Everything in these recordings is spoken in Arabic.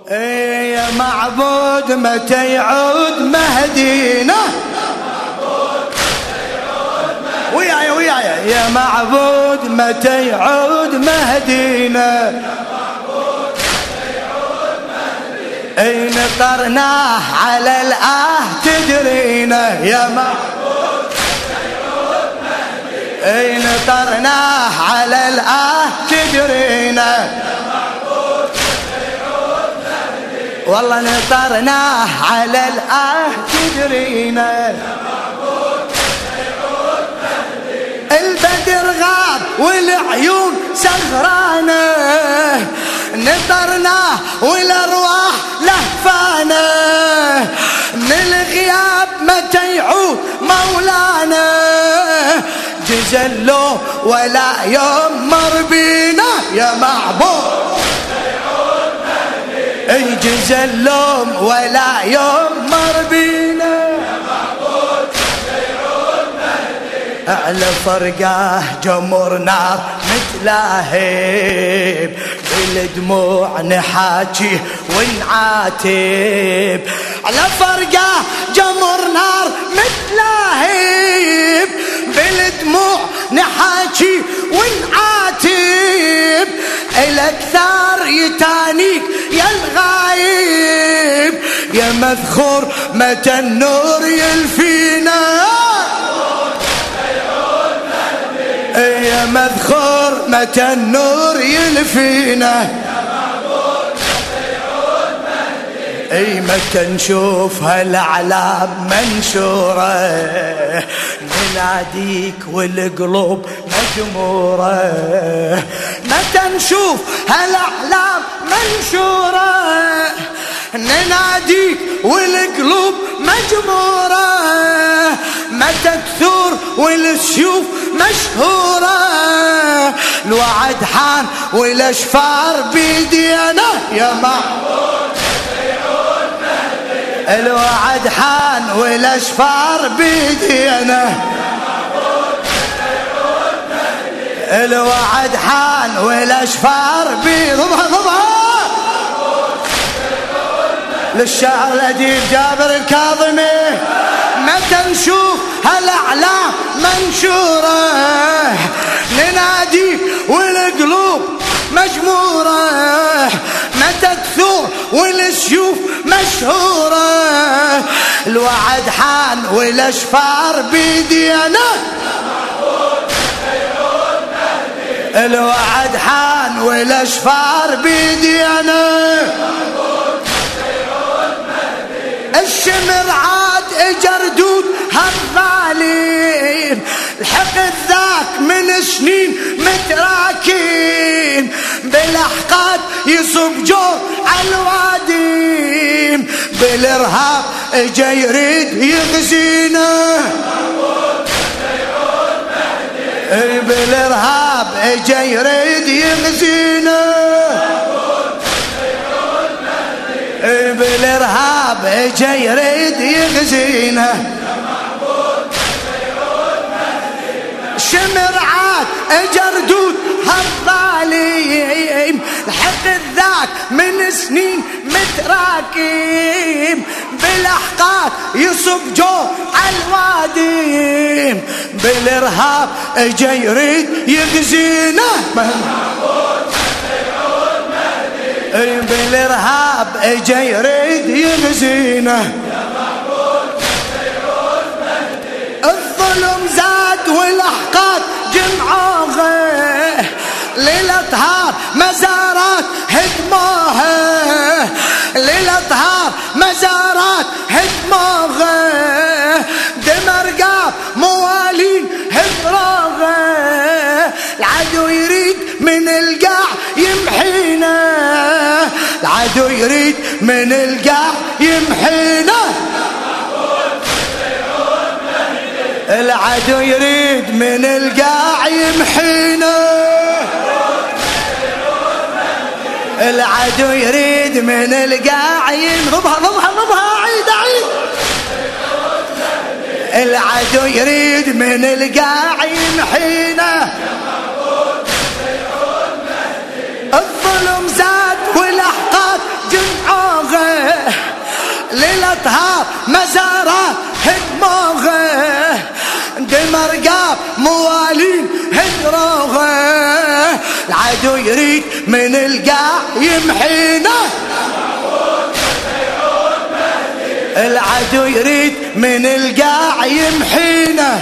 يا معبود متى يعود مهدينا؟ وياي وياي يا معبود متى يعود مهدينا؟ اي نطرناه على الآه تدرينا يا معبود متى يعود مهدينا. اي نطرناه على الآه تدرينا يا معبود متى يعود مهدينا. والله نطرناه على الآه تدرينا يا معبود متى يعود مهدينا. البدر غاب والعيون سهرانه، نطرناه والارواح لهفانه، من الغياب متى يعود مولانا؟ جزلو ولا يوم مر بينا يا معبود متى يعود مهدينا. اي جزلو ولا يوم مر بينا يا معبود متى يعود مهدينا. على فرقاه جمر نار متلاهب، بالدموع نحاكي ونعاتب. على فرقه جمر نار متلاهب، بالدموع نحاكي ونعاتب. الاكثر يتانيك يا الغايب، يا مذخور متى النور يلفينا؟ يا مذخور متى النور يلفينا؟ يا معبود متى يعود مهدينا. اي متى نشوف هالاعلام منشوره، نناديك والقلوب مجموره. متى نشوف هالاعلام منشوره، نناديك والقلوب مجموره. متى تثور والسيوف مشهورة، الوعد حان والاشفار بيدينا يا معبود متى يعود مهدينا. الوعد حان والاشفار بيدينا يا معبود متى يعود مهدينا. الوعد حان والاشفار بيدينا. للشاعر الأديب جابر الكاظمي، متى نشوف هالاعلام منشوره، ننادي والقلوب مجموره. متى تثور والسيوف مشهوره، الوعد حان والاشفار بيدينا يا معبود متى يعود مهدينا. الوعد حان والاشفار بيدينا. الشمر عاد اجردود هالظالم، الحقد ذاك من سنين متراكين، بالاحقاد يصب جور عالوادم، بالارهاب اجا يريد يغزينا. بالارهاب اجا يريد يغزينا. بالارهاب اجا يريد يغزينا يا معبود متى يعود مهدينا. شمر عاد اجا ردود هالظالم، الحقد ذاك من سنين متراكم، بالاحقاد يصب جو عالوادم، بالارهاب اجا يريد يغزينا. بالارهاب اجا يريد يغزينا يا معبود متى يعود مهدينا. الظلم زاد والاحقاد جمعوها، للاطهار مزارات هدموها، للاطهار مزارات هدموها، دمرقاب موالين هدروها. العدو يريد من القاع يمحينا، العدو يريد من القاع يمحينا. العدو يريد من القاع يمحينا. العدو يريد من القاع ضبها عيد عيد. العدو يريد من القاع يمحينا. الظلم زاد والاحقاد جمعوا غزارات هدموغه دمر قاب موالين هدروغه العدو يريد من القاع يمحينا العدو يريد من القاع يمحينا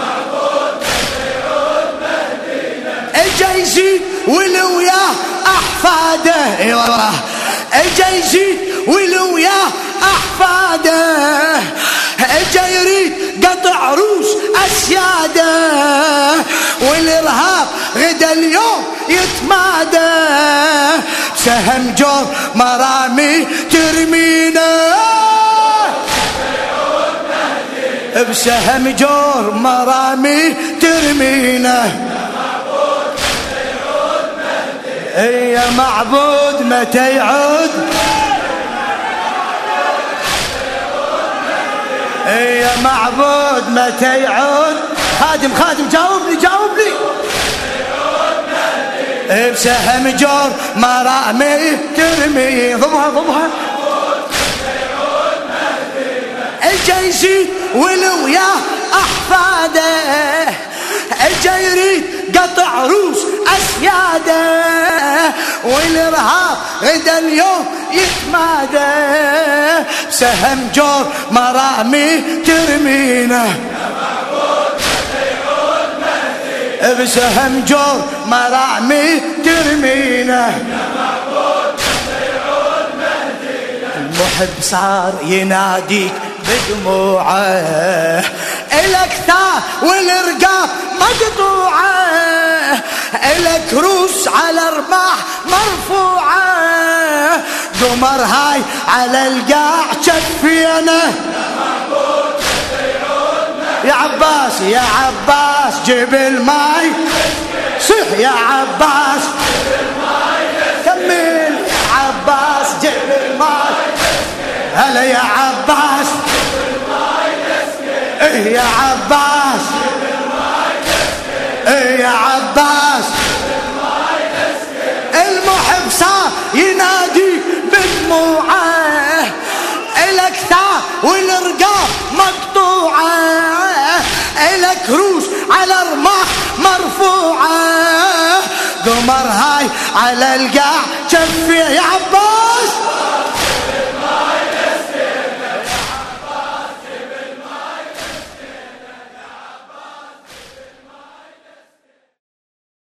اجا يزيد ولو ياه احفاده ايوه اجا يزيد ولو ياه احفاده اجا يريد قطع روس اسياده والارهاب غدا اليوم يتمادى بسهم جور مرامي ترمينا بسهم جور مرامي ترمينا يا معبود متى يعود يا معبود متى يعود خادم جاوبني بسهم جور مرامي ترمي ضمها اجا يزيد ولو يا احفاده اجا يريد قطع روس اسياده والارهاب غدا اليوم يتمادى بسهم جور مرامي ترمينا بسهم جور مرامي ترمينا المحب صار يناديك بدموعه إلك ثار والرقاب مقطوعه إلك روس على رماح مرفوعه قمر هاي على القاع شفينا يا عباس جيب الماي صيح يا عباس كمل يا عباس جيب الماي هلا يا عباس ايه يا عباس ايه يا عباس المحب صار ينادي بدموعه إلك ثار والرقاب مقطوعه إلك روس على رماح مرفوعه قمر هاي على القاع شفيه يا عباس